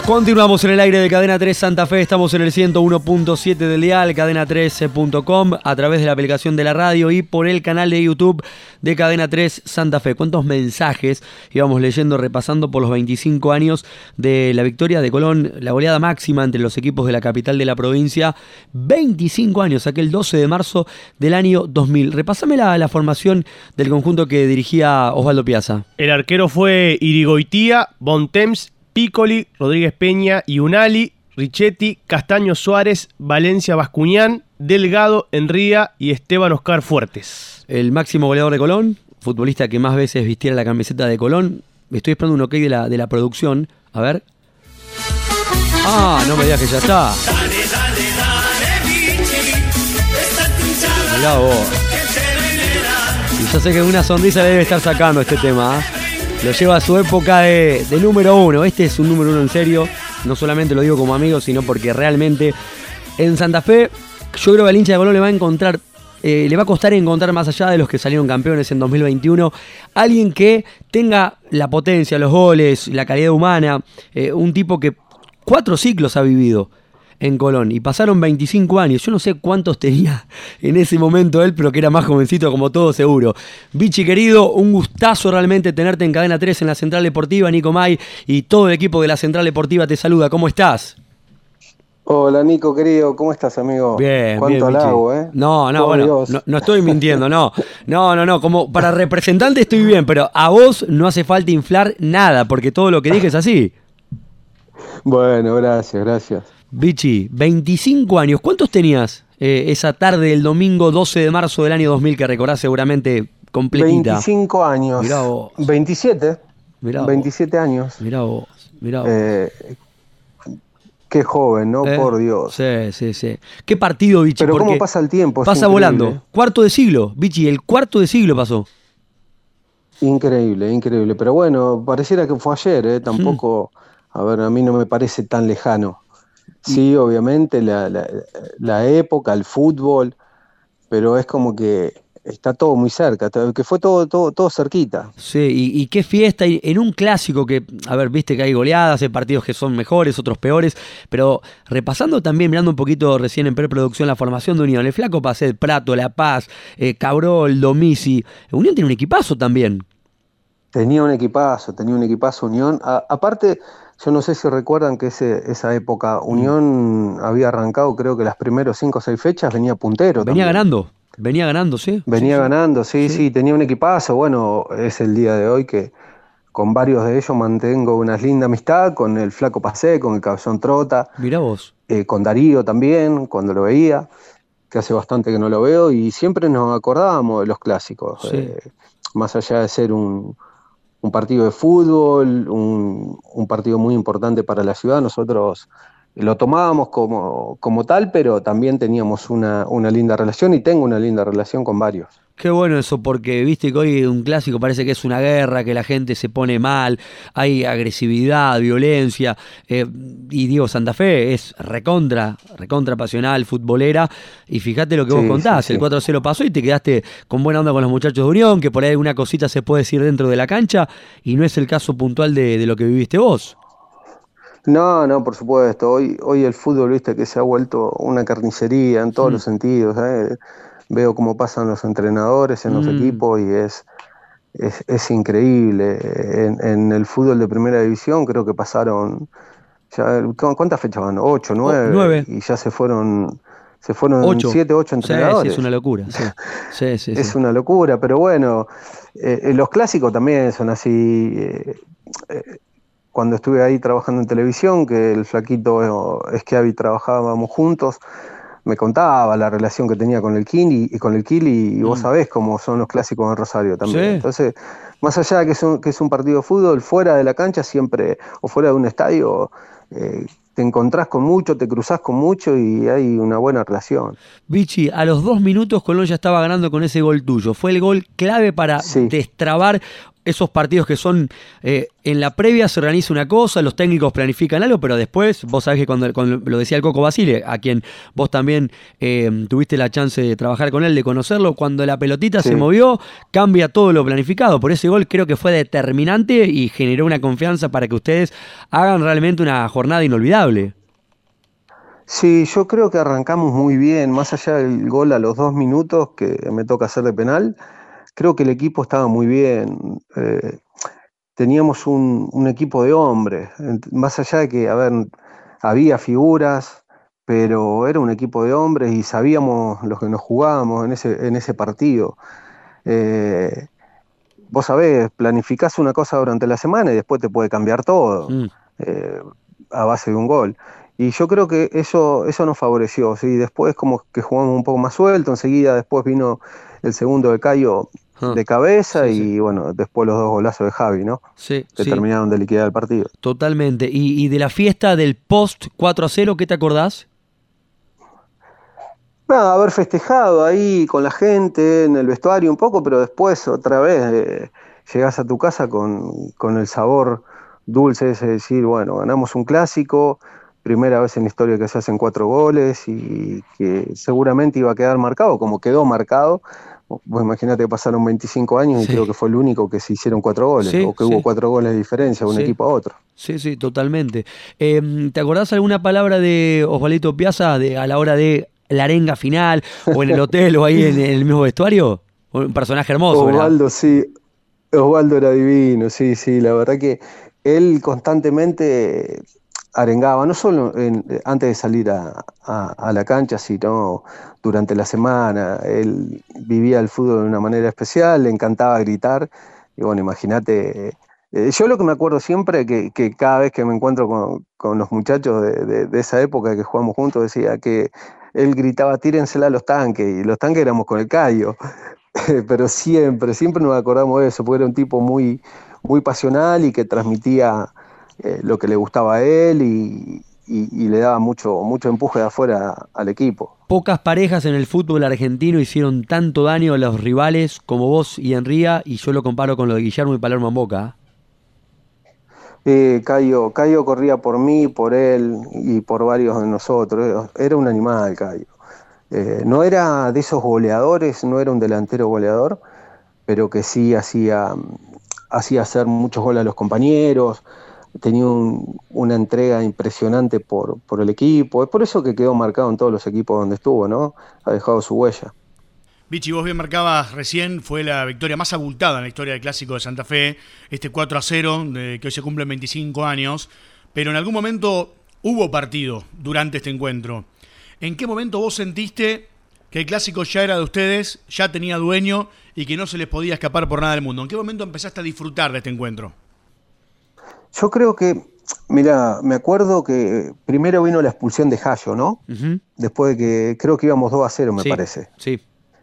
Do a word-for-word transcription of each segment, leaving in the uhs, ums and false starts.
Continuamos en el aire de Cadena tres Santa Fe, estamos en el ciento uno punto siete del dial, cadena tres punto com, a través de la aplicación de la radio y por el canal de YouTube de Cadena tres Santa Fe. ¿Cuántos mensajes íbamos leyendo, repasando por los veinticinco años de la victoria de Colón, la goleada máxima entre los equipos de la capital de la provincia? veinticinco años, aquel doce de marzo del año dos mil. Repásame la, la formación del conjunto que dirigía Osvaldo Piazza. El arquero fue Irigoitía, Bontemps, Piccoli, Rodríguez Peña, Iunali, Richetti, Castaño Suárez, Valencia Bascuñán, Delgado, Enría y Esteban Oscar Fuertes. El máximo goleador de Colón, futbolista que más veces vistiera la camiseta de Colón. Estoy esperando un ok de la, de la producción. A ver. Ah, no me digas que ya está. Dale, dale, dale, bichi. Mirá vos. Y yo sé que una sonrisa le debe estar sacando este tema, ¿eh? Lo lleva a su época de, de número uno. Este es un número uno en serio. No solamente lo digo como amigo, sino porque realmente en Santa Fe yo creo que al hincha de Colón le va a encontrar, eh, le va a costar encontrar, más allá de los que salieron campeones en dos mil veintiuno, alguien que tenga la potencia, los goles, la calidad humana, eh, un tipo que cuatro ciclos ha vivido en Colón y pasaron veinticinco años. Yo no sé cuántos tenía en ese momento él, pero que era más jovencito como todo seguro. Bichi querido, un gustazo realmente tenerte en Cadena tres en la Central Deportiva. Nico May y todo el equipo de la Central Deportiva te saluda. ¿Cómo estás? Hola Nico querido, ¿cómo estás amigo? Bien, ¿Cuánto bien, halago, eh? No, no, Oh, bueno, no, no estoy mintiendo, no. No, no, no, como para representante estoy bien, pero a vos no hace falta inflar nada, porque todo lo que dije es así. Bueno, gracias, gracias. Bichi, veinticinco años. ¿Cuántos tenías eh, esa tarde del domingo doce de marzo del año dos mil que recordás seguramente completita? veinticinco años. Mirá vos. veintisiete. Mirá vos. veintisiete años. Mirá vos, mirá vos. Eh, qué joven, ¿no? Eh, Por Dios. Sí, sí, sí. ¿Qué partido, Bichi? Pero Porque cómo pasa el tiempo. Es pasa increíble. volando. Cuarto de siglo, Bichi, el cuarto de siglo pasó. Increíble, increíble. Pero bueno, pareciera que fue ayer, ¿eh? Tampoco, a ver, a mí no me parece tan lejano. Sí, obviamente, la, la, la época, el fútbol, pero es como que está todo muy cerca, que fue todo, todo, todo cerquita. Sí, y, y qué fiesta, y en un clásico que, a ver, viste que hay goleadas, hay partidos que son mejores, otros peores, pero repasando también, mirando un poquito recién en preproducción la formación de Unión, el Flaco Pacet, Prato, La Paz, eh, Cabrol, Domisi, Unión tiene un equipazo también. Tenía un equipazo, tenía un equipazo Unión, a, aparte... Yo no sé si recuerdan que ese, esa época Unión mm. había arrancado, creo que las primeras cinco o seis fechas venía puntero. Venía también. ganando, venía ganando, sí. Venía sí, ganando, sí, sí, sí, tenía un equipazo. Bueno, es el día de hoy que con varios de ellos mantengo una linda amistad, con el Flaco Pacé, con el Cabezón Trota. Mirá vos. Eh, con Darío también, cuando lo veía, que hace bastante que no lo veo, y siempre nos acordábamos de los clásicos. Sí. Eh, más allá de ser un... un partido de fútbol, un, un partido muy importante para la ciudad, nosotros lo tomábamos como, como tal, pero también teníamos una, una linda relación y tengo una linda relación con varios. Qué bueno eso, porque viste que hoy un clásico parece que es una guerra, que la gente se pone mal, hay agresividad, violencia, eh, y digo, Santa Fe es recontra, recontra pasional, futbolera, y fíjate lo que Sí, vos contás, sí, el sí. cuatro a cero pasó y te quedaste con buena onda con los muchachos de Unión, que por ahí alguna cosita se puede decir dentro de la cancha, y no es el caso puntual de, de lo que viviste vos. No, no, por supuesto, hoy, hoy el fútbol, viste, que se ha vuelto una carnicería en todos Mm. los sentidos, ¿eh? Veo cómo pasan los entrenadores en los Mm. equipos y es, es, es increíble. En, en el fútbol de primera división creo que pasaron, ya, ¿cuántas fechas van? ¿Ocho, nueve? Oh, nueve. Y ya se fueron, se fueron Ocho. siete, ocho entrenadores. Sí, sí, es una locura. Sí, sí, sí. Es sí. una locura, pero bueno, eh, los clásicos también son así. Eh, eh, cuando estuve ahí trabajando en televisión, que el Flaquito eh, Schiavi trabajábamos juntos, me contaba la relación que tenía con el Kili y con el Kili, y vos Mm. sabés cómo son los clásicos en Rosario también. Sí. Entonces, más allá de que es, un, que es un partido de fútbol, fuera de la cancha siempre, o fuera de un estadio, eh, te encontrás con mucho, te cruzás con mucho y hay una buena relación. Bichi, a los dos minutos Colón ya estaba ganando con ese gol tuyo. Fue el gol clave para Sí. destrabar esos partidos que son, eh, en la previa se organiza una cosa, los técnicos planifican algo, pero después, vos sabés que cuando, cuando lo decía el Coco Basile, a quien vos también eh, tuviste la chance de trabajar con él, de conocerlo, cuando la pelotita Sí. se movió, cambia todo lo planificado. Por ese gol creo que fue determinante y generó una confianza para que ustedes hagan realmente una jornada inolvidable. Sí, yo creo que arrancamos muy bien, más allá del gol a los dos minutos que me toca hacer de penal, creo que el equipo estaba muy bien. eh, teníamos un, un equipo de hombres, ent- más allá de que, a ver, había figuras, pero era un equipo de hombres y sabíamos lo que nos jugábamos en ese, en ese partido. Eh, Vos sabés, planificás una cosa durante la semana y después te puede cambiar todo, Mm. eh, a base de un gol. Y yo creo que eso, eso nos favoreció, ¿sí? Después como que jugamos un poco más suelto, enseguida después vino el segundo de Cayo Ah, de cabeza sí, sí. y bueno, después los dos golazos de Javi, ¿no? Sí, Que sí, terminaron de liquidar el partido. totalmente. Y, y de la fiesta del post cuatro a cero, ¿qué te acordás? Nada, haber festejado ahí con la gente, en el vestuario un poco, pero después otra vez eh, llegás a tu casa con, con el sabor dulce ese de decir, bueno, ganamos un clásico, primera vez en la historia que se hacen cuatro goles y que seguramente iba a quedar marcado, como quedó marcado. Vos imaginate que pasaron veinticinco años y Sí, creo que fue el único que se hicieron cuatro goles, sí, o que hubo sí, cuatro goles de diferencia de un sí. equipo a otro. Sí, sí, totalmente. Eh, ¿te acordás alguna palabra de Osvaldo Piazza de, a la hora de la arenga final, o en el hotel, o ahí en el mismo vestuario? Un personaje hermoso, ¿verdad? Osvaldo, sí, Osvaldo era divino, sí, sí, la verdad que él constantemente arengaba, no solo en- antes de salir a, a- a la cancha, sino durante la semana. Él vivía el fútbol de una manera especial, le encantaba gritar, y bueno, imagínate, eh, yo lo que me acuerdo siempre, que, que cada vez que me encuentro con, con los muchachos de, de- de esa época que jugamos juntos, decía que él gritaba, tírensela a los tanques, y los tanques éramos con el Cayo. Pero siempre, siempre nos acordamos de eso, porque era un tipo muy, muy pasional y que transmitía eh, lo que le gustaba a él y, y- y le daba mucho, mucho empuje de afuera al equipo. Pocas parejas en el fútbol argentino hicieron tanto daño a los rivales como vos y Enría, y yo lo comparo con lo de Guillermo y Palermo en Boca. Eh, Cayo, Cayo corría por mí, por él y por varios de nosotros. Era un animal, Cayo. Eh, no era de esos goleadores, no era un delantero goleador, pero que sí hacía, hacía hacer muchos goles a los compañeros, tenía un- una entrega impresionante por, por el equipo. Es por eso que quedó marcado en todos los equipos donde estuvo, ¿no? Ha dejado su huella. Vichy, vos bien marcabas recién, fue la victoria más abultada en la historia del Clásico de Santa Fe, este cuatro a cero, de que hoy se cumplen veinticinco años, pero en algún momento hubo partido durante este encuentro. ¿En qué momento vos sentiste que el Clásico ya era de ustedes, ya tenía dueño y que no se les podía escapar por nada del mundo? ¿En qué momento empezaste a disfrutar de este encuentro? Yo creo que, mira, me acuerdo que primero vino la expulsión de Jayo, ¿no? Ujú. Después de que creo que íbamos dos a cero, me Sí, parece. sí.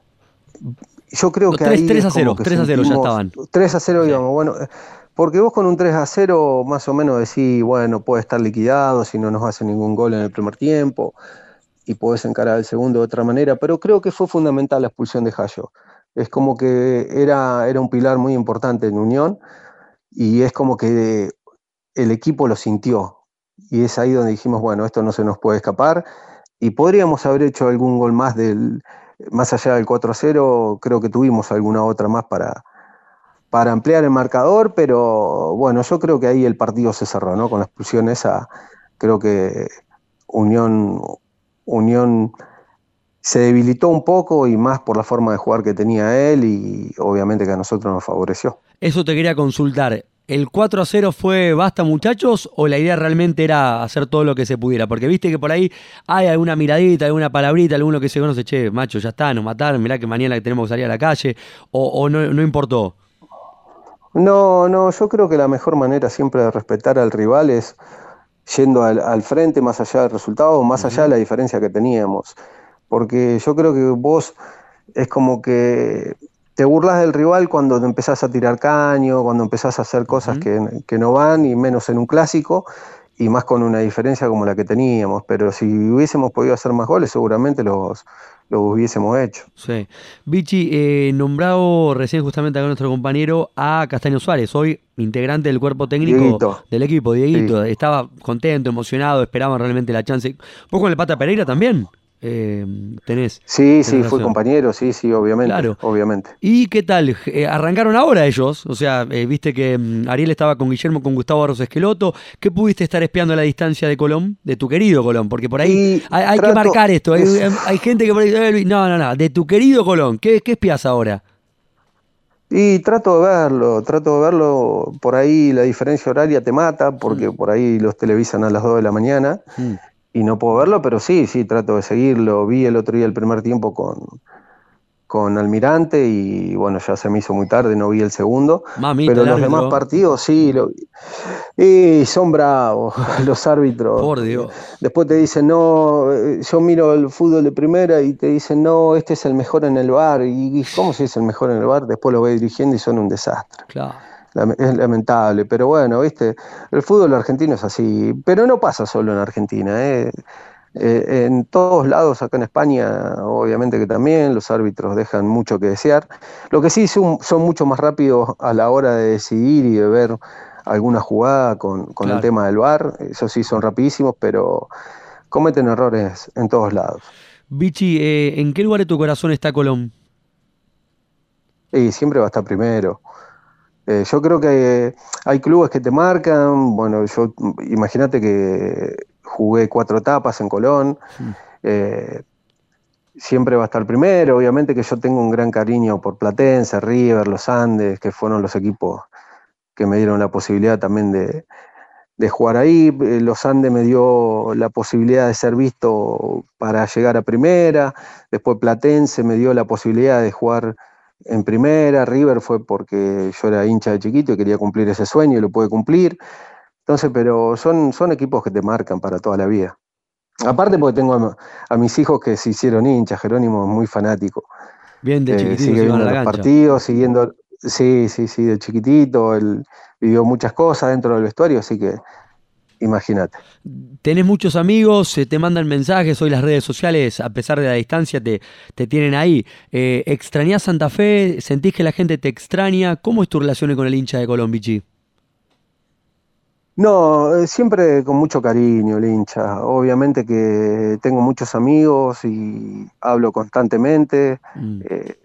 Yo creo No, que tres- ahí tres es a cero, como que tres a cero ya sentimos- estaban. tres a cero Sí. íbamos, bueno, eh, porque vos con un tres a cero más o menos decís, bueno, puede estar liquidado si no nos hace ningún gol en el primer tiempo y podés encarar el segundo de otra manera, pero creo que fue fundamental la expulsión de Jayo. Es como que era, era un pilar muy importante en Unión y es como que el equipo lo sintió y es ahí donde dijimos, bueno, esto no se nos puede escapar y podríamos haber hecho algún gol más del, más allá del cuatro a cero, creo que tuvimos alguna otra más para, para ampliar el marcador, pero bueno, yo creo que ahí el partido se cerró, ¿no? Con la expulsión esa, creo que Unión, Unión se debilitó un poco y más por la forma de jugar que tenía él y obviamente que a nosotros nos favoreció. Eso te quería consultar. ¿El cuatro a cero fue basta, muchachos, o la idea realmente era hacer todo lo que se pudiera? Porque viste que por ahí hay alguna miradita, alguna palabrita, alguno que se conoce, che, macho, ya está, nos mataron, mirá que mañana tenemos que salir a la calle, o, o no, no importó. No, no, yo creo que la mejor manera siempre de respetar al rival es yendo al, al frente, más allá del resultado, más allá de la diferencia que teníamos. Porque yo creo que vos es como que te burlas del rival cuando te empezás a tirar caño, cuando empezás a hacer cosas Ujú. que, que no van, y menos en un clásico. y más con una diferencia como la que teníamos, pero si hubiésemos podido hacer más goles seguramente los, los hubiésemos hecho. Sí. Vichy, eh, nombrado recién justamente acá nuestro compañero a Castaño Suárez, hoy integrante del cuerpo técnico Dieguito. del equipo, Dieguito. Sí. Estaba contento, emocionado, esperaba realmente la chance. ¿Vos con el Pata Pereira también? Eh, tenés. Sí, tenés sí, fui relación. compañero, sí, sí, obviamente, Claro. obviamente. ¿Y qué tal? Eh, ¿Arrancaron ahora ellos? O sea, eh, viste que mm, Ariel estaba con Guillermo, con Gustavo Barros Esqueloto. ¿Qué pudiste estar espiando a la distancia de Colón? De tu querido Colón, porque por ahí Y hay, hay que trato- marcar esto. Hay, es- hay gente que por ahí dice, "Eh, Luis", no, no, no, de tu querido Colón. ¿Qué, qué espías ahora? Y trato de verlo, trato de verlo, por ahí la diferencia horaria te mata, porque por ahí los televisan a las dos de la mañana Mm. y no puedo verlo, pero sí, sí, trato de seguirlo. Vi el otro día el primer tiempo con, con Almirante y bueno, ya se me hizo muy tarde, no vi el segundo, Mamita, pero el los árbitro. demás partidos sí, lo vi. Y son bravos los árbitros. Por Dios. Después te dicen, no, eh, yo miro el fútbol de primera y te dicen, no, este es el mejor en el V A R. ¿Y y cómo si es el mejor en el V A R? Después lo ve dirigiendo y son un desastre. Claro. Lame- Es lamentable, pero bueno, viste, el fútbol argentino es así, pero no pasa solo en Argentina, ¿eh? Eh, en todos lados, acá en España, obviamente que también, los árbitros dejan mucho que desear. Lo que sí son, son mucho más rápidos a la hora de decidir y de ver alguna jugada con, con Claro. el tema del V A R, eso sí son rapidísimos, pero cometen errores en todos lados. Vichy, eh, ¿en qué lugar de tu corazón está Colón? Y siempre va a estar primero. Eh, yo creo que hay clubes que te marcan, bueno, yo imagínate que jugué cuatro etapas en Colón, eh, siempre va a estar primero, obviamente que yo tengo un gran cariño por Platense, River, Los Andes, que fueron los equipos que me dieron la posibilidad también de, de jugar ahí. Eh, Los Andes me dio la posibilidad de ser visto para llegar a primera, después Platense me dio la posibilidad de jugar en primera, River fue porque yo era hincha de chiquito y quería cumplir ese sueño y lo pude cumplir. Entonces, pero son, son equipos que te marcan para toda la vida. Aparte porque tengo a, a mis hijos que se hicieron hinchas, Jerónimo es muy fanático. Bien, de Eh, chiquitito sigue se iban viendo a la los cancha. partidos, siguiendo, sí, sí, sí, de chiquitito, él vivió muchas cosas dentro del vestuario, así que imagínate. Tenés muchos amigos, eh, te mandan mensajes, hoy las redes sociales, a pesar de la distancia, te, te tienen ahí. Eh, ¿Extrañás Santa Fe? ¿Sentís que la gente te extraña? ¿Cómo es tu relación con el hincha de Colón, Vichy? No, eh, siempre con mucho cariño el hincha. Obviamente que tengo muchos amigos y hablo constantemente. Mm. Eh,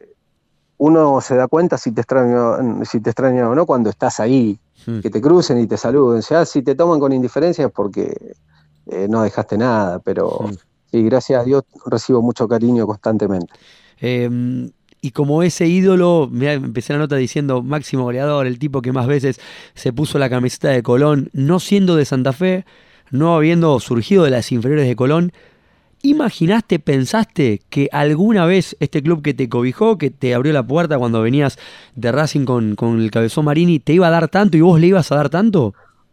uno se da cuenta si te extraña, si te extraña o no cuando estás ahí, Mm. que te crucen y te saluden. O sea, si te toman con indiferencia es porque eh, no dejaste nada, pero Mm. sí, gracias a Dios recibo mucho cariño constantemente. Eh, y como ese ídolo, mirá, empecé la nota diciendo máximo goleador, el tipo que más veces se puso la camiseta de Colón, no siendo de Santa Fe, no habiendo surgido de las inferiores de Colón. ¿Imaginaste, pensaste que alguna vez este club que te cobijó, que te abrió la puerta cuando venías de Racing con, con el Cabezón Marini, te iba a dar tanto y vos le ibas a dar tanto?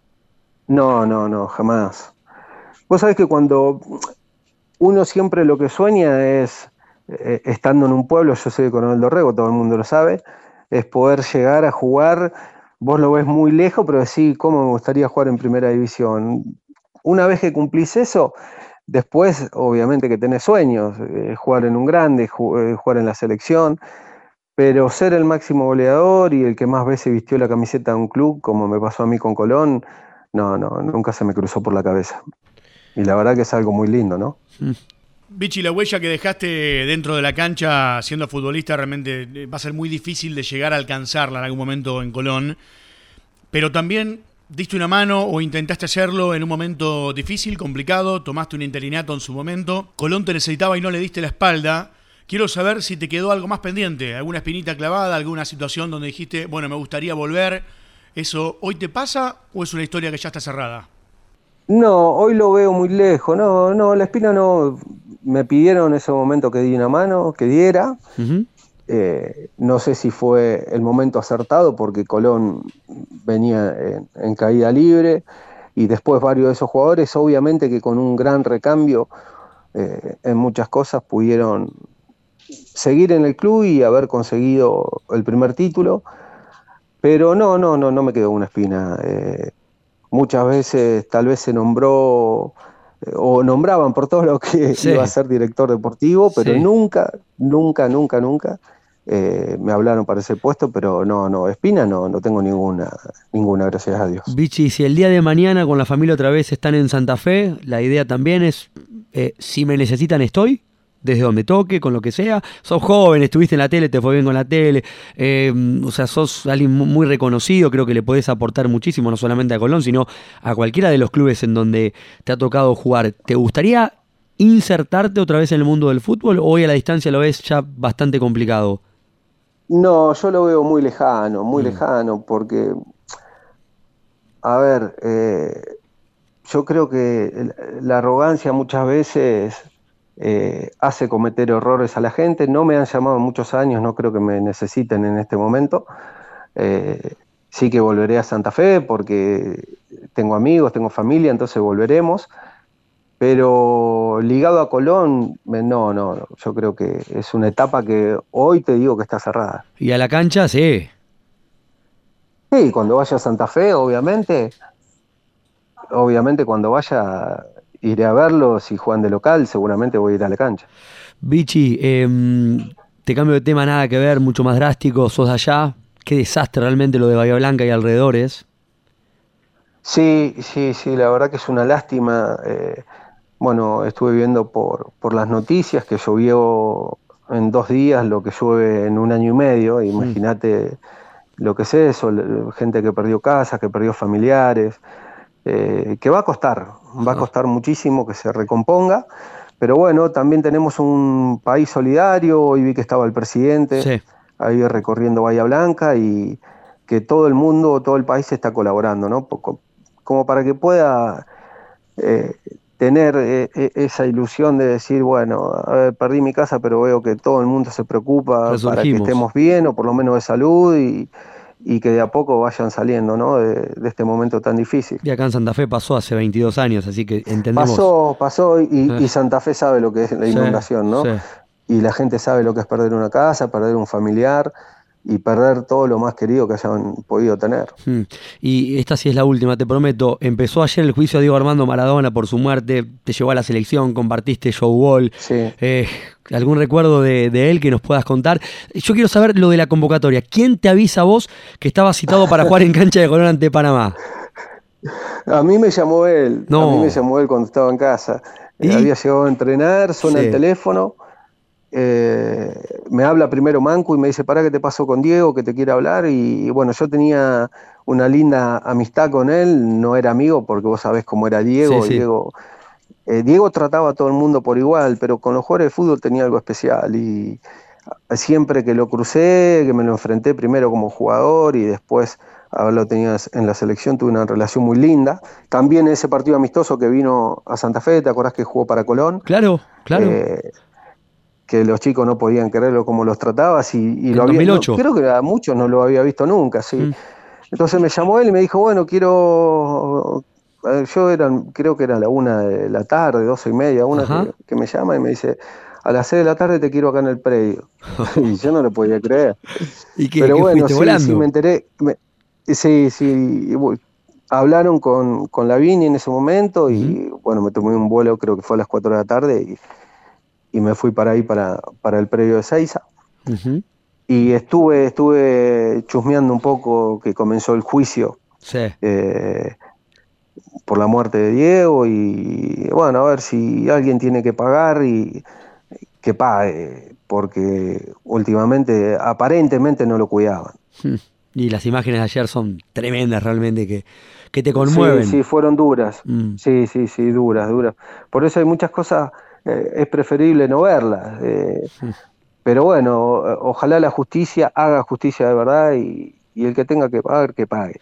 No, no, no, jamás. Vos sabés que cuando uno siempre lo que sueña es, eh, estando en un pueblo, yo soy de Coronel Dorrego, todo el mundo lo sabe, es poder llegar a jugar, vos lo ves muy lejos, pero decís, ¿cómo me gustaría jugar en primera división? Una vez que cumplís eso, después obviamente que tenés sueños, eh, jugar en un grande, ju- eh, jugar en la selección, pero ser el máximo goleador y el que más veces vistió la camiseta de un club, como me pasó a mí con Colón, no, no, nunca se me cruzó por la cabeza. Y la verdad que es algo muy lindo, ¿no? Vichy, la huella que dejaste dentro de la cancha siendo futbolista realmente eh, va a ser muy difícil de llegar a alcanzarla en algún momento en Colón. Pero también diste una mano o intentaste hacerlo en un momento difícil, complicado, tomaste un interinato en su momento. Colón te necesitaba y no le diste la espalda. Quiero saber si te quedó algo más pendiente, alguna espinita clavada, alguna situación donde dijiste, bueno, me gustaría volver. ¿Eso hoy te pasa o es una historia que ya está cerrada? No, hoy lo veo muy lejos. No, no, la espina no. Me pidieron en ese momento que di una mano, que diera. Uh-huh. Eh, no sé si fue el momento acertado porque Colón venía en, en caída libre y después varios de esos jugadores, obviamente que con un gran recambio eh, en muchas cosas pudieron seguir en el club y haber conseguido el primer título. Pero no, no, no, no me quedó una espina. Eh, muchas veces tal vez se nombró eh, o nombraban por todo lo que Sí. iba a ser director deportivo, pero Sí. nunca, nunca, nunca, nunca eh, me hablaron para ese puesto, pero no, no, Espina no, no tengo ninguna, ninguna, gracias a Dios. Vichy, si el día de mañana con la familia otra vez están en Santa Fe, la idea también es, eh, si me necesitan estoy, desde donde toque, con lo que sea. Sos joven, estuviste en la tele, te fue bien con la tele, eh, o sea, sos alguien muy reconocido, creo que le podés aportar muchísimo, no solamente a Colón, sino a cualquiera de los clubes en donde te ha tocado jugar. ¿Te gustaría insertarte otra vez en el mundo del fútbol o hoy a la distancia lo ves ya bastante complicado? No, yo lo veo muy lejano, muy Mm. lejano, porque, a ver, eh, yo creo que el- la arrogancia muchas veces eh, hace cometer errores a la gente. No me han llamado en muchos años, no creo que me necesiten en este momento. Eh, sí que volveré a Santa Fe porque tengo amigos, tengo familia, entonces volveremos. Pero ligado a Colón, me- no, no, no, yo creo que es una etapa que hoy te digo que está cerrada. Y a la cancha, sí. Sí, cuando vaya a Santa Fe, obviamente, obviamente cuando vaya iré a verlo, si juegan de local, seguramente voy a ir a la cancha. Vichy, eh, te cambio de tema, nada que ver, mucho más drástico, sos de allá. Qué desastre realmente lo de Bahía Blanca y alrededores. Sí, sí, sí, la verdad que es una lástima. eh, bueno, estuve viendo por, por las noticias que llovió en dos días lo que llueve en un año y medio. Imagínate lo que es eso, le- gente que perdió casas, que perdió familiares, eh, que va a costar, va a costar muchísimo que se recomponga. Pero bueno, también tenemos un país solidario. Hoy vi que estaba el presidente Sí. ahí recorriendo Bahía Blanca y que todo el mundo, todo el país está colaborando, ¿no? Poco- como para que pueda eh, tener eh, eh, esa ilusión de decir, bueno, a ver, perdí mi casa, pero veo que todo el mundo se preocupa para que Resurgimos. estemos bien, o por lo menos de salud, y, y que de a poco vayan saliendo, ¿no? de, de este momento tan difícil. Y acá en Santa Fe pasó hace veintidós años, así que entendemos. Pasó, pasó, y, Eh. y Santa Fe sabe lo que es la Sí, inundación, ¿no? sí. Y la gente sabe lo que es perder una casa, perder un familiar y perder todo lo más querido que hayan podido tener. Mm. Y esta sí es la última, te prometo. Empezó ayer el juicio a Diego Armando Maradona por su muerte, te llevó a la selección, compartiste showball. Sí. Eh, ¿Algún recuerdo de, de él que nos puedas contar? Yo quiero saber lo de la convocatoria. ¿Quién te avisa a vos que estaba citado para jugar en cancha de Colón ante Panamá? A mí me llamó él, No. a mí me llamó él cuando estaba en casa. Eh, ¿Y? había llegado a entrenar, suena Sí. el teléfono, eh, me habla primero Manco y me dice, pará, ¿qué te pasó con Diego? Que te quiere hablar. Y, y bueno, yo tenía una linda amistad con él, no era amigo porque vos sabés cómo era Diego. Sí, sí. y Diego, eh, Diego trataba a todo el mundo por igual, pero con los jugadores de fútbol tenía algo especial. Y siempre que lo crucé, que me lo enfrenté primero como jugador y después haberlo tenido en la selección, tuve una relación muy linda. También ese partido amistoso que vino a Santa Fe, ¿te acordás que jugó para Colón? Claro, claro. Eh, que los chicos no podían creerlo como los tratabas y, y En lo había, dos mil no, ocho. creo que a muchos no lo había visto nunca, sí. Mm. Entonces me llamó él y me dijo, bueno, quiero, eh, yo era, creo que era la una de la tarde, doce y media, una Ajá. que, que me llama y me dice, a las seis de la tarde te quiero acá en el predio. Y yo no lo podía creer. ¿Y qué, Pero qué bueno, fuiste sí, volando? sí, me enteré. me- sí, sí, y bu- hablaron con, con Lavini en ese momento y bueno, me tomé un vuelo, creo que fue a las cuatro de la tarde y, y me fui para ahí, para, para el predio de Seiza. Ujú. Y estuve, estuve chusmeando un poco que comenzó el juicio Sí. eh, por la muerte de Diego y bueno, a ver si alguien tiene que pagar y que pague, porque últimamente aparentemente no lo cuidaban. Mm. Y las imágenes de ayer son tremendas realmente, que, que te conmueven. Sí, sí, fueron duras. Mm. Sí, sí, sí, duras, duras. Por eso hay muchas cosas, eh, es preferible no verlas. eh, pero bueno, eh, ojalá la justicia haga justicia de verdad y, y el que tenga que pagar, que pague.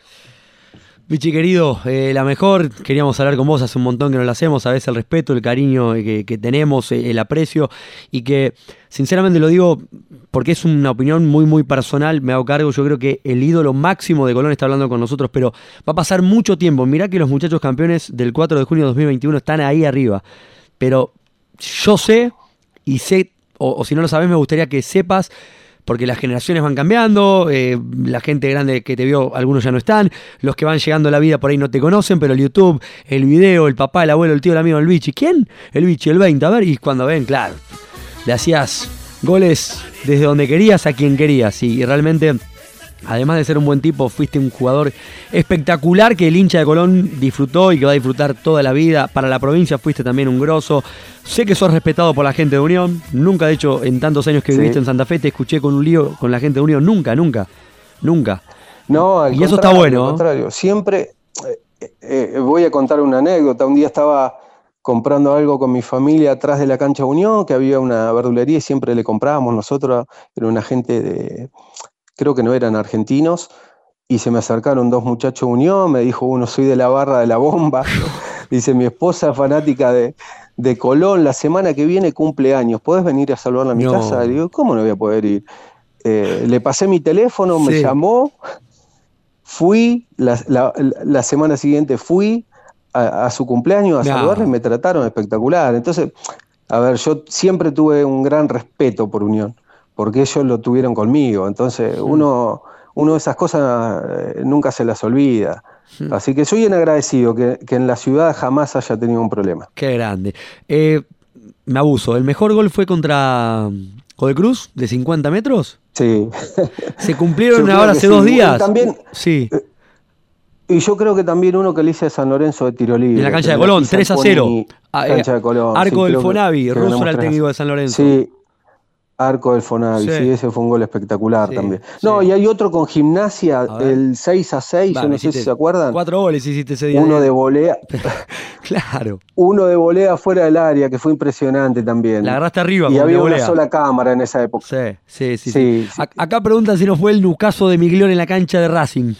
Vichy querido, eh, la mejor, queríamos hablar con vos, hace un montón que no lo hacemos, sabés el respeto, el cariño que, que tenemos, eh, el aprecio, y que sinceramente lo digo porque es una opinión muy muy personal, me hago cargo, yo creo que el ídolo máximo de Colón está hablando con nosotros, pero va a pasar mucho tiempo, mirá que los muchachos campeones del cuatro de junio de dos mil veintiuno están ahí arriba, pero yo sé, y sé, o, o si no lo sabés me gustaría que sepas, porque las generaciones van cambiando, eh, la gente grande que te vio, algunos ya no están, los que van llegando a la vida por ahí no te conocen, pero el YouTube, el video, el papá, el abuelo, el tío, el amigo, el bichi, ¿quién? El bichi, el veinte, a ver, y cuando ven, claro, le hacías goles desde donde querías a quien querías, y realmente, además de ser un buen tipo, fuiste un jugador espectacular que el hincha de Colón disfrutó y que va a disfrutar toda la vida. Para la provincia fuiste también un grosso. Sé que sos respetado por la gente de Unión. Nunca, de hecho, en tantos años que Sí. viviste en Santa Fe, te escuché con un lío con la gente de Unión. Nunca, nunca, nunca. No, al Y eso está contrario, bueno, al ¿no? contrario. Siempre eh, eh, voy a contar una anécdota. Un día estaba comprando algo con mi familia atrás de la cancha Unión, que había una verdulería y siempre le comprábamos nosotros. Era una gente de, creo que no eran argentinos, y se me acercaron dos muchachos de Unión, me dijo uno, soy de la barra de la bomba. Dice, mi esposa es fanática de, de Colón, la semana que viene cumple años, ¿podés venir a saludarla a mi No. casa? Le digo, ¿cómo no voy a poder ir? Eh, le pasé mi teléfono, me Sí. llamó, fui, la, la- la semana siguiente fui a, a su cumpleaños a No. saludarla y me trataron espectacular. Entonces, a ver, yo siempre tuve un gran respeto por Unión, porque ellos lo tuvieron conmigo. Entonces, uno, uno de esas cosas eh, nunca se las olvida. Así que soy bien agradecido que, que en la ciudad jamás haya tenido un problema. Qué grande. Eh, me abuso. ¿El mejor gol fue contra Godoy Cruz, de cincuenta metros? Sí. ¿Se cumplieron Yo creo ahora que hace sí. dos días? También- Sí. Y yo creo que también uno que le hice a San Lorenzo de tiro libre. En la cancha que de me Colón, pisa tres a el cero. Pony, Ah, eh, cancha de Colón. Arco sí, del creo que- Fonavi, que Russo ganamos era el tres a técnico cero. de San Lorenzo. Sí, Arco del Fonavi, Sí. sí, ese fue un gol espectacular Sí, también. sí. No, y hay otro con Gimnasia, A ver. el seis a seis, Va, yo no me sé si hiciste se acuerdan. Cuatro goles hiciste ese día. Uno de volea, Claro. uno de volea fuera del área, que fue impresionante también. La agarraste arriba Y con había de una volea. sola cámara en esa época. Sí, sí, sí. sí. Sí, sí. A- Acá preguntan si no fue el Nucaso de Migliore en la cancha de Racing.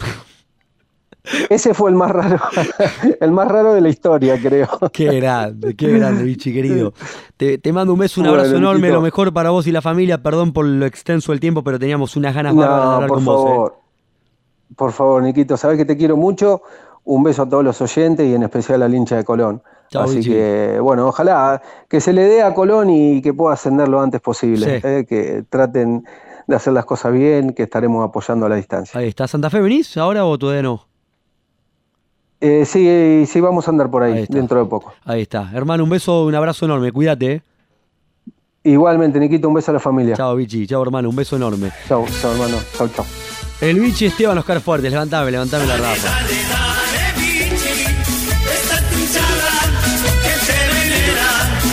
Ese fue el más raro, el más raro de la historia, creo. Qué grande, qué grande, bichi querido. Te, te mando un beso, un Bueno, abrazo enorme, Niquito. lo mejor para vos y la familia. Perdón por lo extenso del tiempo, pero teníamos unas ganas bárbaras de No, hablar por con vos. eh. favor. Por favor, Niquito, sabés que te quiero mucho. Un beso a todos los oyentes y en especial al hincha de Colón. Chau, Así Vichy. que, bueno, ojalá que se le dé a Colón y que pueda ascender lo antes posible. Sí. eh, que traten de hacer las cosas bien, que estaremos apoyando a la distancia. Ahí está. ¿Santa Fe venís ahora o todavía no? Eh, sí, sí, vamos a andar por Ahí ahí, está. dentro de poco. Ahí está. Hermano, un beso, un abrazo enorme. Cuídate. eh. Igualmente, Niquito, un beso a la familia. Chao, bichi. Chao, hermano. Un beso enorme. Chau, chau, hermano. Chau, chau. El bichi Esteban Oscar Fuertes. Levantame, levantame la rapa. Dale, dale, bichi, esta es tu hinchada que te venera.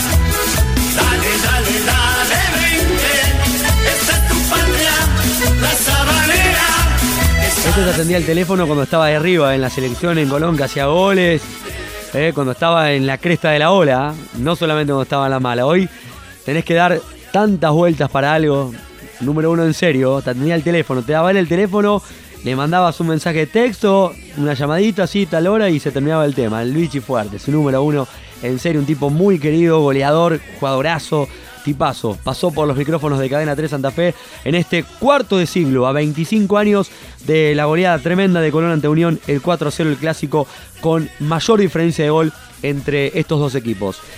Dale, dale, dale, veinte, esta es tu patria, la sabanera. Este te atendía el teléfono cuando estaba ahí arriba en la selección en Colón, que hacía goles, eh, cuando estaba en la cresta de la ola, ¿eh? No solamente cuando estaba en la mala. Hoy tenés que dar tantas vueltas para algo. Número uno, en serio, te atendía el teléfono, te daba él el teléfono, le mandabas un mensaje de texto, una llamadita así, tal hora, y se terminaba el tema. El bichi Fuerte, su número uno, en serio, un tipo muy querido, goleador, jugadorazo, tipazo. Pasó por los micrófonos de Cadena tres Santa Fe en este cuarto de siglo, a veinticinco años de la goleada tremenda de Colón ante Unión, el cuatro a cero, el clásico con mayor diferencia de gol entre estos dos equipos.